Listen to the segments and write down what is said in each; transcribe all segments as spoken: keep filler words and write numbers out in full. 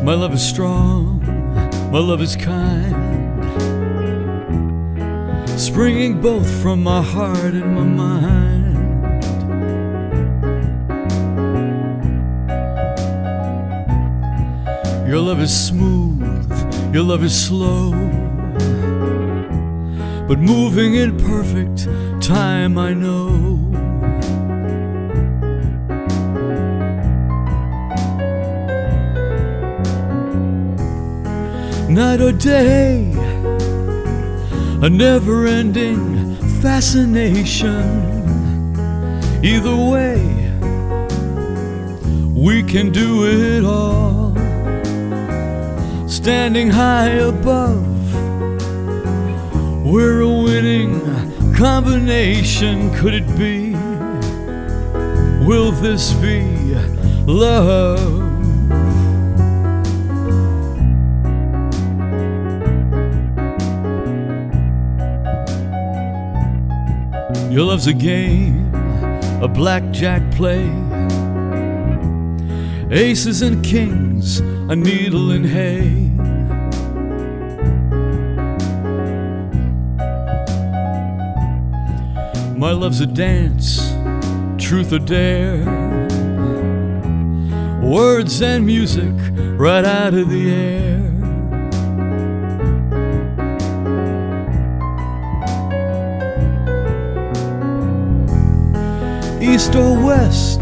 My love is strong, my love is kind, springing both from my heart and my mind. Your love is smooth, your love is slow, but moving in perfect time, I know. Night or day, a never-ending fascination. Either way, we can do it all. Standing high above, we're a winning combination. Could it be? Will this be love? Your love's a game, a blackjack play, aces and kings, a needle and hay. My love's a dance, truth or dare, words and music right out of the air. East or west,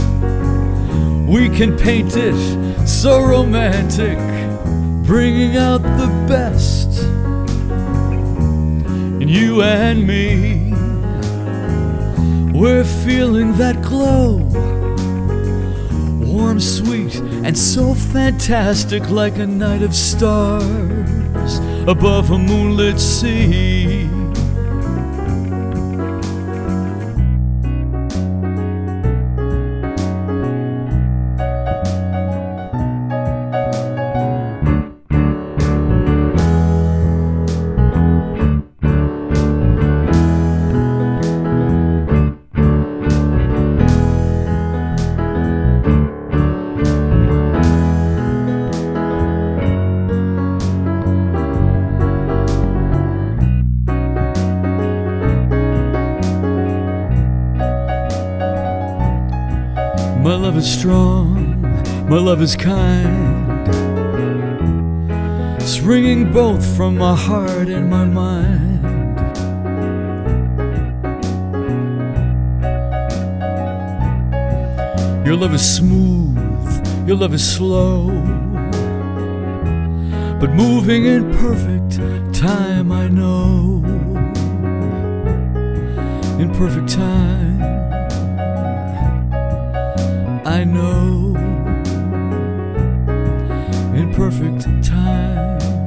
we can paint it so romantic, bringing out the best in you and me. We're feeling that glow, warm, sweet, and so fantastic, like a night of stars above a moonlit sea. My love is strong, my love is kind, springing both from my heart and my mind. Your love is smooth, your love is slow, but moving in perfect time, I know. In perfect time, I know. In perfect time.